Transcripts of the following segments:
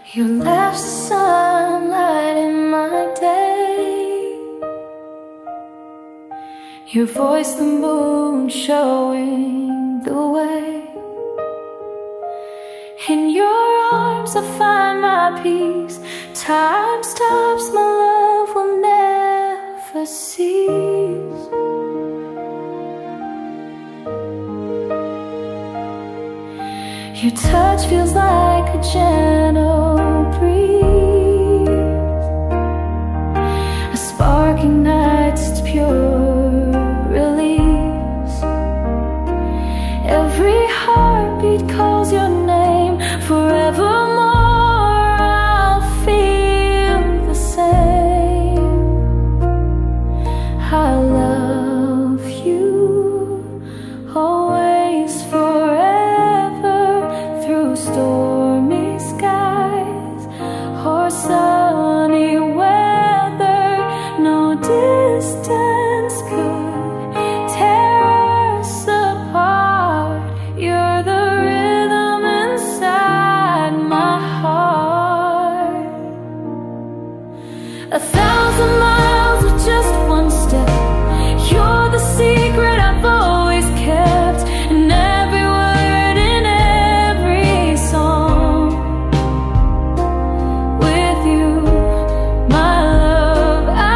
You left sunlight in my day, your voice the moon showing the way. In your arms I find my peace. Time stops, my love will never cease. Your touch feels like a gentle breeze, a spark ignites its pure release. Every heartbeat calls your name. Forevermore I'll feel the same. I love you always, forever, through stormy skies or sunny weather. No distance could tear us apart. You're the rhythm inside my heart. 1,000 miles with just one step. You're the secret I've always kept, and every word in every song. With you, my love, I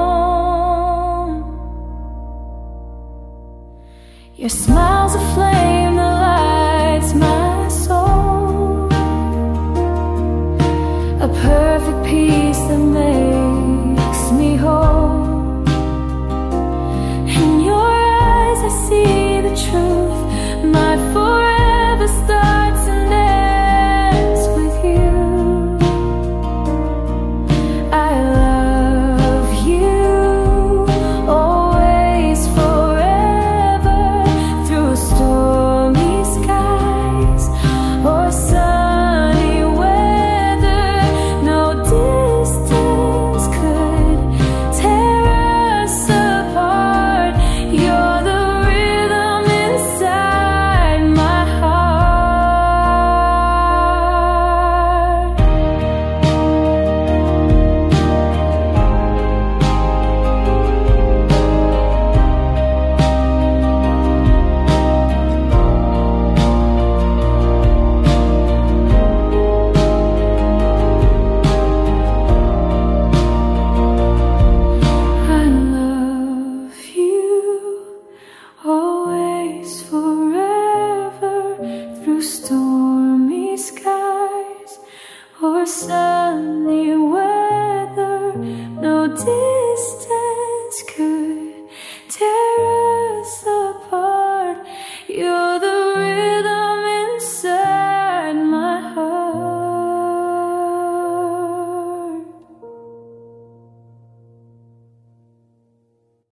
belong. Your smile's a flame